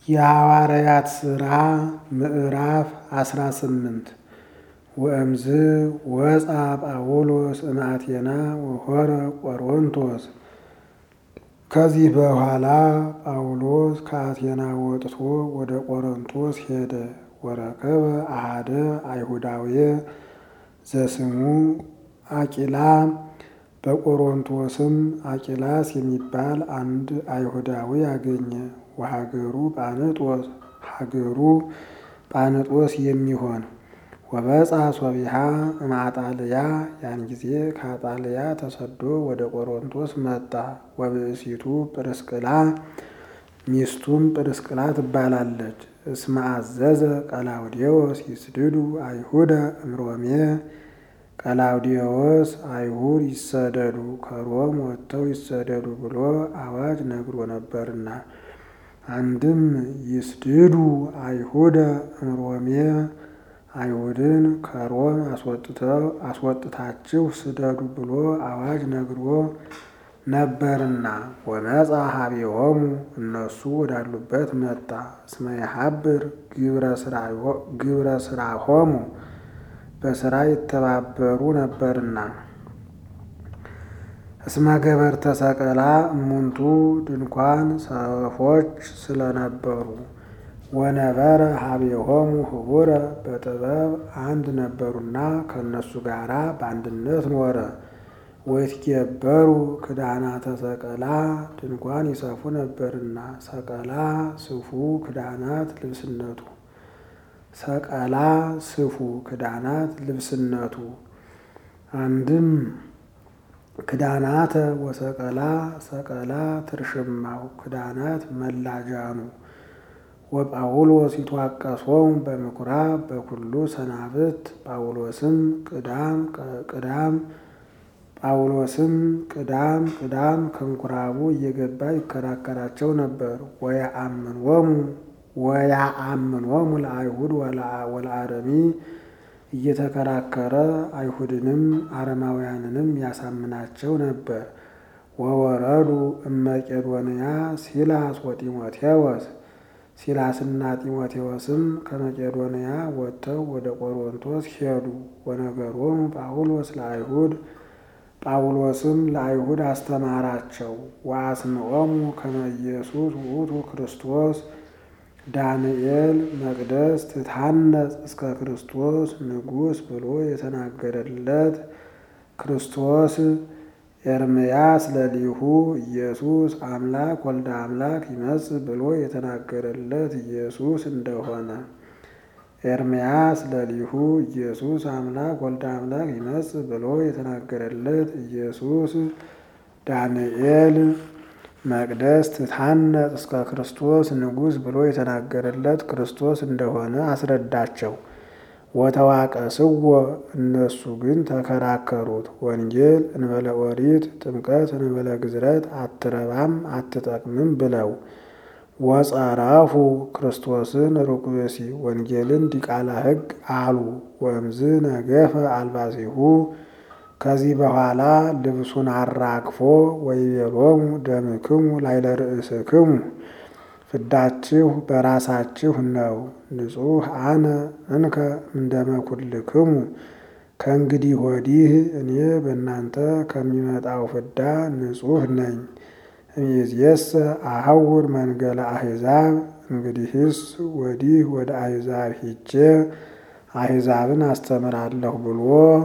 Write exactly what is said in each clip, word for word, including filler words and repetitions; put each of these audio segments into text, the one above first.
የሐዋርያት ሥራ ምዕራፍ አስራ ስምንት ወእምዝ ወፃ ጳውሎስ እምአቴና ወሖረ ቆሮንቶስ። ከዚህ በኋላ ጳውሎስ ከአቴና ወጥቶ ወደ ቆሮንቶስ ሄደ። ወረከበ አሐደ አይሁዳዊ ዘስሙ አቂላ። በቆሮንቶስም አቂላስ የሚባል አንድ አይሁዳዊ አገኘ። ወሀገሩ ጳንጦስ ሀገሩ ጳንጦስ የሚሆን ወበፃ ሶቢሃ እምአጣልያ። ያን ጊዜ ከአጣልያ ተሰዶ ወደ ቆሮንቶስ መጣ። ወብእሲቱ ጵርስቅላ ሚስቱም ጵርስቅላ ትባላለች። እስመ አዘዘ ቀላውዴዎስ ይስድዱ አይሁደ እምሮሜ። ቀላውዴዎስ አይሁድ ይሰደዱ ከሮም ወጥተው ይሰደዱ ብሎ አዋጅ ነግሮ ነበርና። አንድም ይስድዱ አይሁደ እምሮሜ አይሁድን ከሮም አስወጥታችሁ ስደዱ ብሎ አዋጅ ነግሮ ነበርና። ወመፃ ሀቤሆሙ እነሱ ወዳሉበት መጣ። እስመ የሀብር ግብረ ሥራሆሙ በሥራ ይተባበሩ ነበርና። እስመ ገበርተ ሰቀላ እሙንቱ ድንኳን ሰፎች ስለነበሩ። ወነበረ ሀቤሆሙ ህቡረ በጥበብ አንድ ነበሩና ከእነሱ ጋራ በአንድነት ኖረ። ወይትጌበሩ ክዳናተ ሰቀላ ድንኳን ይሰፉ ነበርና። ሰቀላ ስፉ ክዳናት ልብስነቱ ሰቀላ ስፉ ክዳናት ልብስነቱ። አንድም ክዳናተ ወሰቀላ ሰቀላ ትርሽማው ክዳናት መላጃኑ። ወጳውሎስ ይትዋቀሶሙ በምኵራብ በኩሉ ሰናብት። ጳውሎስም ቅዳም ቅዳም ጳውሎስም ቅዳም ቅዳም ከምኵራቡ እየገባ ይከራከራቸው ነበር። ወያአምንዎሙ ወያአምንዎሙ ለአይሁድ ወለአረሚ እየተከራከረ አይሁድንም አረማውያንንም ያሳምናቸው ነበር። ወወረዱ እመቄዶንያ ሲላስ ወጢሞቴዎስ። ሲላስና ጢሞቴዎስም ከመቄዶንያ ወጥተው ወደ ቆሮንቶስ ሄዱ። ወነገሮሙ ጳውሎስ ለአይሁድ ጳውሎስም ለአይሁድ አስተማራቸው። ወአስምዖሙ ከመ ኢየሱስ ውእቱ ክርስቶስ ዳንኤል መቅደስ ትታነጽ እስከ ክርስቶስ ንጉሥ ብሎ የተናገረለት ክርስቶስ ኤርምያስ ለሊሁ ኢየሱስ አምላክ ወልደ አምላክ ይመጽእ ብሎ የተናገረለት ኢየሱስ እንደሆነ። ኤርምያስ ለሊሁ ኢየሱስ አምላክ ወልደ አምላክ ይመጽእ ብሎ የተናገረለት ኢየሱስ ዳንኤል መቅደስ ትታነጽ እስከ ክርስቶስ ንጉሥ ብሎ የተናገረለት ክርስቶስ እንደሆነ አስረዳቸው። ወተዋቀስዎ እነሱ ግን ተከራከሩት። ወንጌል እንበለ ኦሪት ጥምቀት እንበለ ግዝረት አትረባም አትጠቅምም ብለው። ወጸራፉ ክርስቶስን ሩቅ ብእሲ ወንጌልን ዲቃላ ሕግ አሉ። ወእምዝ ነገፈ አልባሲሁ ከዚህ በኋላ ልብሱን አራግፎ ወይቤሎሙ ደምክሙ ላዕለ ርእስክሙ ፍዳችሁ በራሳችሁ ነው። ንጹሕ አነ እንከ እምደመ ኩልክሙ ከእንግዲህ ወዲህ እኔ በእናንተ ከሚመጣው ፍዳ ንጹሕ ነኝ። እምይእዜሰ አሐውር መንገለ አሕዛብ እንግዲህስ ወዲህ ወደ አሕዛብ ሂጄ አሕዛብን አስተምራለሁ ብሎ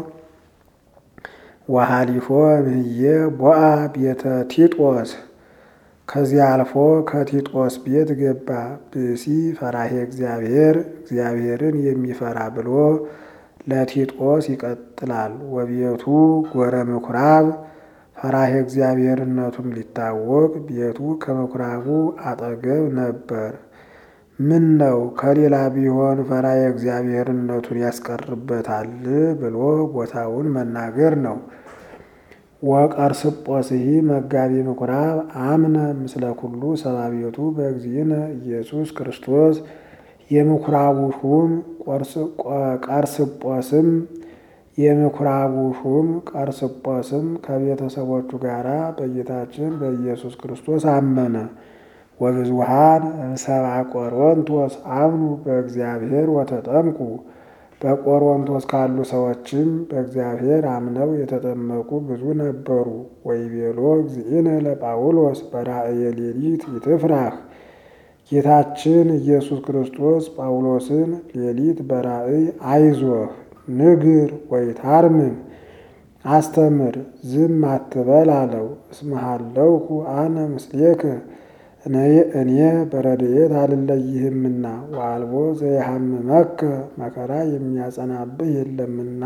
ወሃሊፎ እምህዬ ቦአ ቤተ ቲጦስ ከዚህ አልፎ ከቲጦስ ቤት ገባ። ብእሲ ፈራሄ እግዚአብሔር እግዚአብሔርን የሚፈራ ብሎ ለቲጦስ ይቀጥላል። ወቤቱ ጎረ ምኵራብ ፈራሄ እግዚአብሔርነቱም ሊታወቅ ቤቱ ከምኵራቡ አጠገብ ነበር። ምን ነው ከሌላ ቢሆን ፈራሄ እግዚአብሔርነቱን ያስቀርበታል ብሎ ቦታውን መናገር ነው። ወቀርስጶስሂ መጋቢ ምኵራብ አምነ ምስለ ኩሉ ሰብአ ቤቱ በእግዚእነ ኢየሱስ ክርስቶስ። የምኵራቡ ሹም ቀርስጶስም የምኵራቡ ሹም ቀርስጶስም ከቤተሰቦቹ ጋር በጌታችን በኢየሱስ ክርስቶስ አመነ። ወብዙሃን እምሰብአ ቆሮንቶስ አምኑ በእግዚአብሔር ወተጠምቁ። በቆሮንቶስ ካሉ ሰዎችም በእግዚአብሔር አምነው የተጠመቁ ብዙ ነበሩ። ወይቤሎ እግዚእነ ለጳውሎስ በራእየ ሌሊት ይትፍራህ። ጌታችን ኢየሱስ ክርስቶስ ጳውሎስን ሌሊት በራእይ አይዞህ፣ ንግር ወይታርምም፣ አስተምር፣ ዝም አትበል አለው። እስመሃለውኩ አነ ምስሌከ፣ እኔ በረድኤት አልለይህምና፣ ወአልቦ ዘይሃምመከ፣ መከራ የሚያጸናብህ የለምና።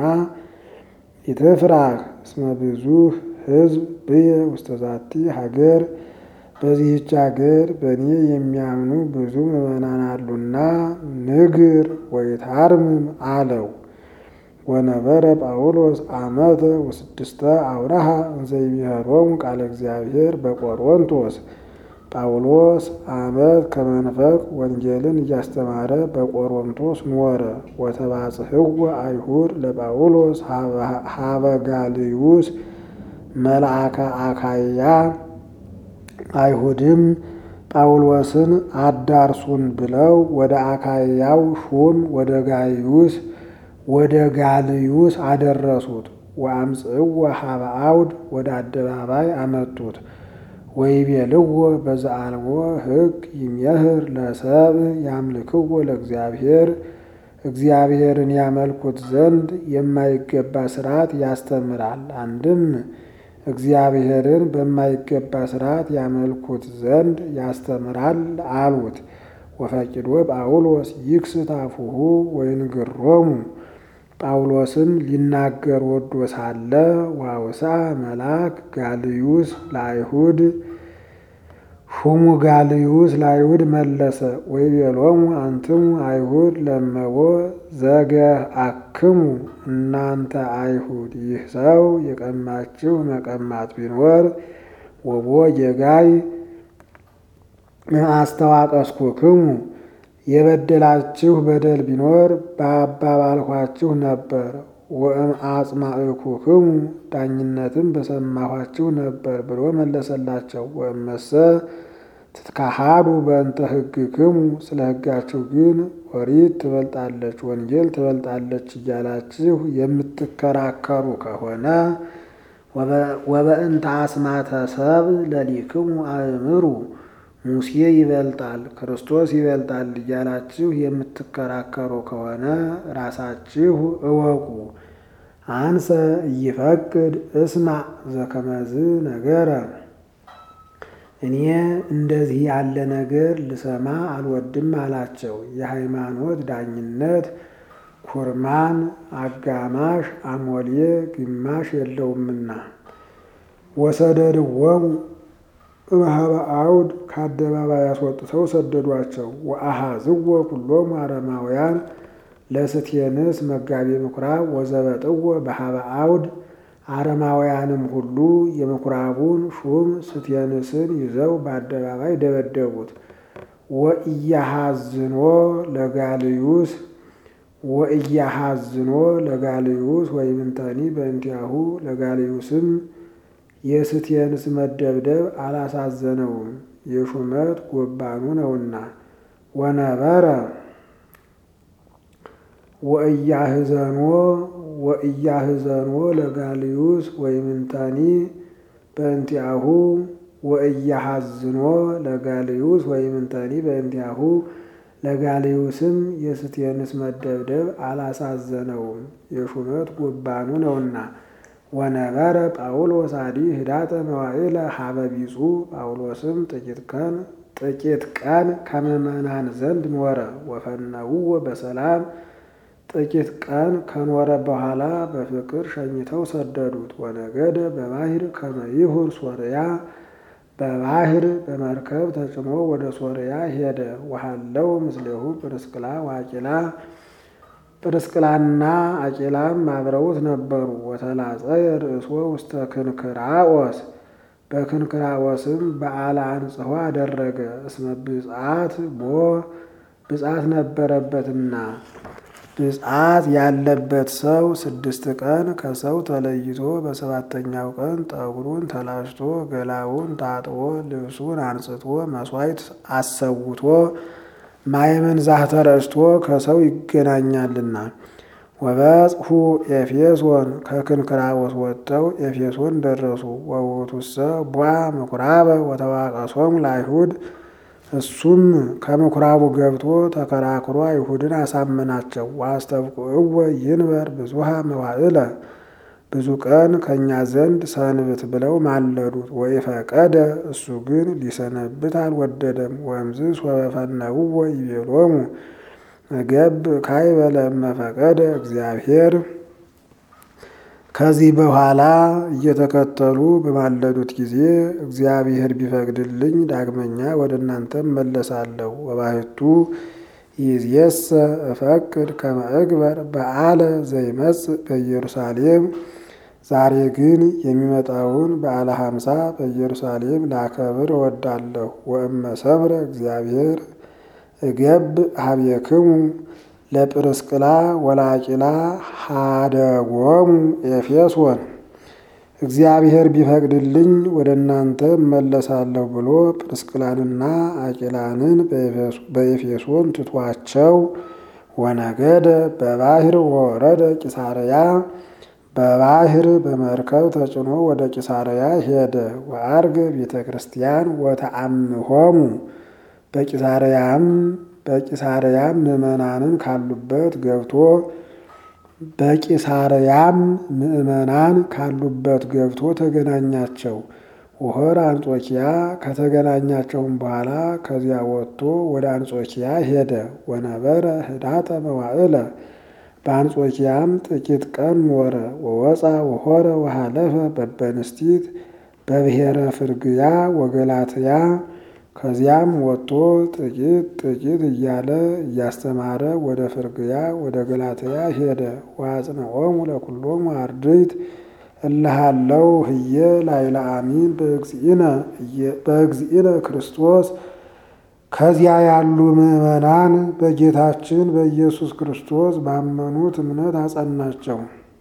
ኢትፍራህ እስመ ብዙኅ ሕዝብ ብየ ውስተ ዛቲ ሀገር፣ በዚህች ሀገር በእኔ የሚያምኑ ብዙ ምዕመናን አሉና ንግር ወይታርምም አለው። ወነበረ ጳውሎስ ዓመተ ወስድስተ አውራሃ እንዘ ይቤሮሙ ቃለ እግዚአብሔር በቆሮንቶስ። ጳውሎስ ዓመት ከመንፈቅ ወንጌልን እያስተማረ በቆሮንቶስ ኖረ። ወተባጽሕዎ አይሁድ ለጳውሎስ ሀበ ጋልዩስ መልአከ አካያ። አይሁድም ጳውሎስን አዳርሱን ብለው ወደ አካያው ሹም ወደ ጋልዩስ ወደ ጋልዩስ አደረሱት። ወአምጽእዎ ሀበ አውድ፣ ወደ አደባባይ አመጡት። ወይቤልዎ በዘአልቦ ሕግ ይሜህር ለሰብእ ያምልክዎ ለእግዚአብሔር፣ እግዚአብሔርን ያመልኩት ዘንድ የማይገባ ሥርዓት ያስተምራል። አንድም እግዚአብሔርን በማይገባ ሥርዓት ያመልኩት ዘንድ ያስተምራል አሉት። ወፈቂዶ ጳውሎስ ይክስት አፉሁ ወይንግሮሙ። ጳውሎስም ሊናገር ወዶ ሳለ ዋውስአ መልአክ ጋልዩስ ለአይሁድ፣ ሹሙ ጋልዩስ ለአይሁድ መለሰ። ወይቤሎሙ አንትሙ አይሁድ ለመቦ ዘገአክሙ፣ እናንተ አይሁድ ይህ ሰው የቀማችሁ መቀማት ቢኖር ወቦ ጌጋይ አስተዋቀስኩክሙ፣ የበደላችሁ በደል ቢኖር በአባባልኋችሁ ነበር። ወእም አጽማዕኩክሙ፣ ዳኝነትም በሰማኋችሁ ነበር ብሎ መለሰላቸው። ወእመሰ ትትካሃዱ በእንተ ሕግክሙ፣ ስለ ሕጋችሁ ግን ኦሪት ትበልጣለች ወንጌል ትበልጣለች እያላችሁ የምትከራከሩ ከሆነ ወበእንተ አስማተ ሰብእ ለሊክሙ አእምሩ፣ ሙሴ ይበልጣል ክርስቶስ ይበልጣል እያላችሁ የምትከራከሩ ከሆነ ራሳችሁ እወቁ። አንሰ እይፈቅድ እስማዕ ዘከመዝ ነገረ፣ እኔ እንደዚህ ያለ ነገር ልሰማ አልወድም አላቸው። የሃይማኖት ዳኝነት ኩርማን አጋማሽ አሞሌ ግማሽ የለውምና። ወሰደድዎሙ እምኀበ አውድ፣ ከአደባባይ አስወጥተው ሰደዷቸው። ወአኀዝዎ ኩሎሙ አረማውያን ለስትየንስ መጋቤ ምኵራብ ወዘበጥዎ በኀበ አውድ፣ አረማውያንም ሁሉ የምኵራቡን ሹም ስትየንስን ይዘው በአደባባይ ደበደቡት። ወኢያሐዝኖ ለጋልዩስ ወኢያሐዝኖ ለጋልዩስ ወይምንተኒ በእንቲአሁ፣ ለጋልዩስም የስትየንስ መደብደብ አላሳዘነውም፣ የሹመት ጎባኑ ነውና። ወነበረ ወኢያህዘኖ ወኢያህዘኖ ለጋልዩስ ወይምንተኒ በእንቲአሁ ወኢያሐዝኖ ለጋልዩስ ወይምንተኒ በእንቲአሁ፣ ለጋልዩስም የስትየንስ መደብደብ አላሳዘነውም፣ የሹመት ጎባኑ ነውና። ወነበረ ጳውሎስ አዲ ህዳጠ መዋዕለ ሀበ ቢጹ፣ ጳውሎስም ጥቂት ቀን ጥቂት ቀን ከምዕመናን ዘንድ ኖረ። ወፈነውዎ በሰላም፣ ጥቂት ቀን ከኖረ በኋላ በፍቅር ሸኝተው ሰደዱት። ወነገደ በባህር ከመ ይሁር ሶርያ፣ በባህር በመርከብ ተጭኖ ወደ ሶርያ ሄደ። ወሃለው ምስሌሁ ጵርስቅላ ወአቂላ፣ ጵርስቅላና አቂላም አብረውት ነበሩ። ወተላጸየ ርእሶ ውስተ ክንክራኦስ፣ በክንክራኦስም በዓለ አንጽሖ አደረገ። እስመ ብፅዓት ቦ፣ ብፅዓት ነበረበትና። ብፅዓት ያለበት ሰው ስድስት ቀን ከሰው ተለይቶ በሰባተኛው ቀን ጠጉሩን ተላጭቶ ገላውን ታጥቦ ልብሱን አንጽቶ መሥዋዕት አሰውቶ ማየመንዛህ ተረጭቶ ከሰው ይገናኛልና። ወበጽሑ ኤፌሶን ከክንክራወስ ወጥተው ኤፌሶን ደረሱ። ወውእቱሰ ቦአ ምኵራበ ወተዋቀሶሙ ለአይሁድ እሱም ከምኵራቡ ገብቶ ተከራክሮ አይሁድን አሳመናቸው። ወአስተብቁዕወ ይንበር ብዙኃ መዋዕለ ብዙ ቀን ከእኛ ዘንድ ሰንብት ብለው ማለዱት። ወኢፈቀደ እሱ ግን ሊሰነብት አልወደደም። ወእምዝ ወበፈነውወ ይቤሎሙ እገብ ካዕበ ለእመ ፈቀደ እግዚአብሔር። ከዚህ በኋላ እየተከተሉ በማለዱት ጊዜ እግዚአብሔር ቢፈቅድልኝ ዳግመኛ ወደ እናንተ መለሳለሁ። ወባሕቱ ይእዜሰ እፈቅድ ከመ እግበር በዓለ ዘይመጽእ በኢየሩሳሌም። ዛሬ ግን የሚመጣውን በዓለ ሀምሳ በኢየሩሳሌም ላከብር እወዳለሁ። ወእመ ሰምረ እግዚአብሔር እገብ ሀቤክሙ ለጵርስቅላ ወላቂላ ሀደጎሙ ኤፌሶን። እግዚአብሔር ቢፈቅድልኝ ወደ እናንተ መለሳለሁ ብሎ ጵርስቅላንና አቂላንን በኤፌሶን ትቷቸው ወነገደ በባህር ወረደ ቂሳርያ በባህር በመርከብ ተጭኖ ወደ ቂሳርያ ሄደ። ወአርገ ቤተ ክርስቲያን ወተአምሆሙ በቂሳርያም በቂሳርያም ምዕመናንን ካሉበት ገብቶ በቂሳርያም ምዕመናን ካሉበት ገብቶ ተገናኛቸው። ወሆረ አንጾኪያ ከተገናኛቸውም በኋላ ከዚያ ወጥቶ ወደ አንጾኪያ ሄደ። ወነበረ ህዳጠ መዋዕለ በአንጾኪያም ጥቂት ቀን ኖረ። ወወፃ ወሆረ ወሃለፈ በበንስቲት በብሔረ ፍርግያ ወገላትያ ከዚያም ወጥቶ ጥቂት ጥቂት እያለ እያስተማረ ወደ ፍርግያ ወደ ገላትያ ሄደ። ወአጽንዖሙ ለኩሎሙ አርድእት እልሃለው ህየ ላዕለ አሚን በእግዚእነ ክርስቶስ። ከዚያ ያሉ ምዕመናን በጌታችን በኢየሱስ ክርስቶስ ባመኑት እምነት አጸናቸው።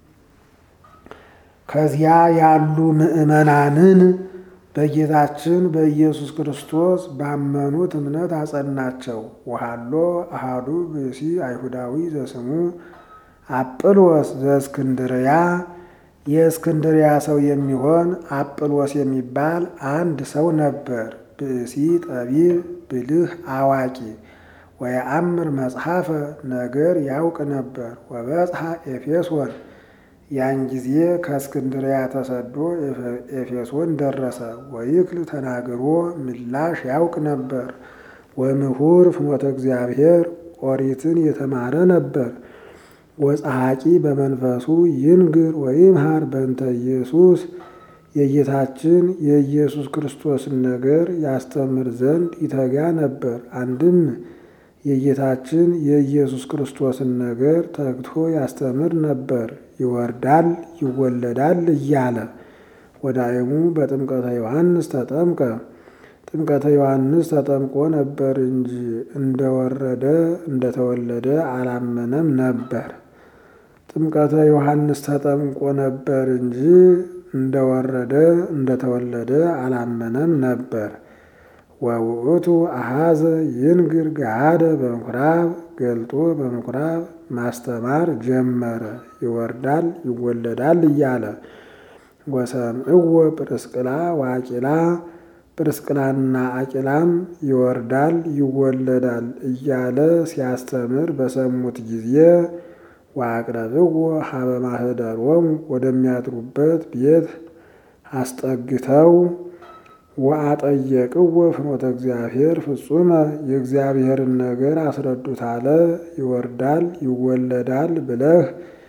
ከዚያ ያሉ ምዕመናንን በጌታችን በኢየሱስ ክርስቶስ ባመኑት እምነት አጸናቸው። ወሃሎ አሃዱ ብእሲ አይሁዳዊ ዘስሙ አጵሎስ ዘእስክንድርያ የእስክንድርያ ሰው የሚሆን አጵሎስ የሚባል አንድ ሰው ነበር። ብእሲ ጠቢብ ብልህ አዋቂ ወየአምር መጽሐፈ ነገር ያውቅ ነበር። ወበጽሐ ኤፌሶን ያን ጊዜ ከእስክንድርያ ተሰዶ ኤፌሶን ደረሰ። ወይክል ተናግሮ ምላሽ ያውቅ ነበር። ወምሁር ፍኖተ እግዚአብሔር ኦሪትን የተማረ ነበር። ወጸሐቂ በመንፈሱ ይንግር ወይምሃር በእንተ ኢየሱስ የጌታችን የኢየሱስ ክርስቶስን ነገር ያስተምር ዘንድ ይተጋ ነበር። አንድም የጌታችን የኢየሱስ ክርስቶስን ነገር ተግቶ ያስተምር ነበር። ይወርዳል ይወለዳል እያለ ወዳእሙ በጥምቀተ ዮሐንስ ተጠምቀ ጥምቀተ ዮሐንስ ተጠምቆ ነበር እንጂ እንደወረደ እንደተወለደ አላመነም ነበር። ጥምቀተ ዮሐንስ ተጠምቆ ነበር እንጂ እንደወረደ እንደተወለደ አላመነም ነበር። ወውእቱ አሃዘ ይንግር ገሃደ በምኵራብ ገልጦ በምኵራብ ማስተማር ጀመረ። ይወርዳል ይወለዳል እያለ ወሰምዕዎ ጵርስቅላ ወአቂላ ጵርስቅላና አቂላም ይወርዳል ይወለዳል እያለ ሲያስተምር በሰሙት ጊዜ ወአቅረብዎ ሀበ ማኅደሮሙ ወደሚያድሩበት ቤት አስጠግተው ወአጠየቅዎ ፍኖተ እግዚአብሔር ፍጹመ የእግዚአብሔርን ነገር አስረዱት አለ። ይወርዳል ይወለዳል ብለህ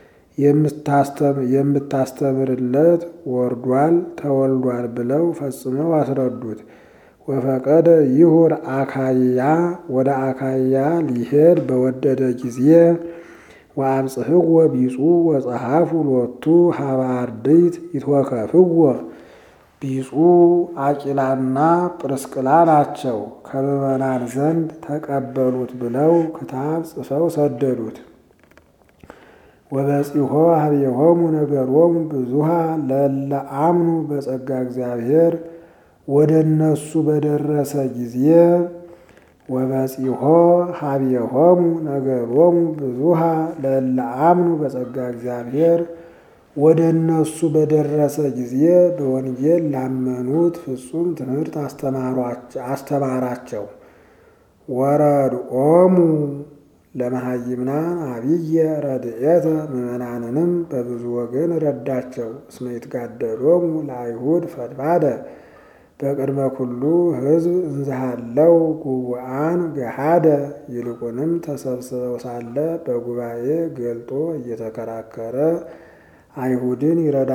የምታስተምርለት ወርዷል ተወልዷል ብለው ፈጽመው አስረዱት። ወፈቀደ ይሁር አካይያ ወደ አካይያ ሊሄድ በወደደ ጊዜ ወአብጽሕዎ ቢጹ ወጸሐፉ ሎቱ ሀበ አርድእት ይትወከፍዎ ቢጹ አቂላና ጵርስቅላ ናቸው። ከምዕመናን ዘንድ ተቀበሉት ብለው ክታብ ጽፈው ሰደዱት። ወበጺሖ ኀቤሆሙ ነገሮሙ ብዙኃ ለእለ አምኑ በጸጋ እግዚአብሔር ወደ እነሱ በደረሰ ጊዜ ወበጺሖ ኀቤሆሙ ነገሮሙ ብዙኃ ለእለ አምኑ በጸጋ እግዚአብሔር ወደ እነሱ በደረሰ ጊዜ በወንጌል ላመኑት ፍጹም ትምህርት አስተማራቸው። ወረድኦሙ ለመሃይምናን አብየ ረድኤተ ምዕመናንንም በብዙ ወገን ረዳቸው። እስመ ይትጋደሎሙ ለአይሁድ ፈድፋደ በቅድመ ኩሉ ሕዝብ እንዘሃለው ጉቡአን ገሃደ። ይልቁንም ተሰብስበው ሳለ በጉባኤ ገልጦ እየተከራከረ አይሁድን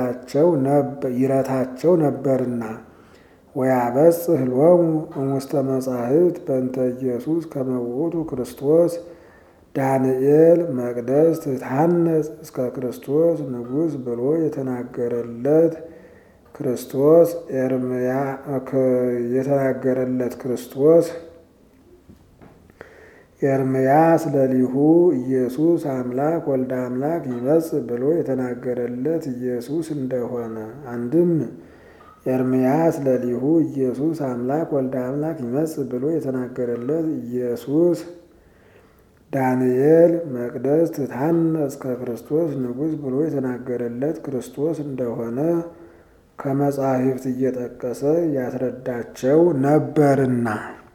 ይረታቸው ነበርና። ወያበጽሕ ሎሙ እሙስተ መጻሕፍት በእንተ ኢየሱስ ከመ ውእቱ ክርስቶስ ዳንኤል መቅደስ ትታነጽ እስከ ክርስቶስ ንጉሥ ብሎ የተናገረለት ክርስቶስ ኤርምያ የተናገረለት ክርስቶስ ኤርምያስ ለሊሁ ኢየሱስ አምላክ ወልደ አምላክ ይመጽእ ብሎ የተናገረለት ኢየሱስ እንደሆነ፣ አንድም ኤርምያስ ለሊሁ ኢየሱስ አምላክ ወልደ አምላክ ይመጽእ ብሎ የተናገረለት ኢየሱስ ዳንኤል መቅደስ ትታነጽ ከክርስቶስ ንጉሥ ብሎ የተናገረለት ክርስቶስ እንደሆነ ከመጻሕፍት እየጠቀሰ ያስረዳቸው ነበርና